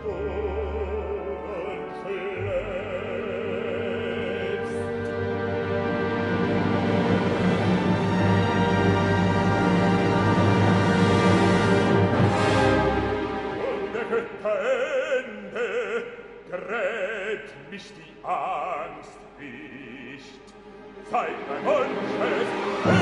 Mich die Angst nicht, seit mein Wunsch ist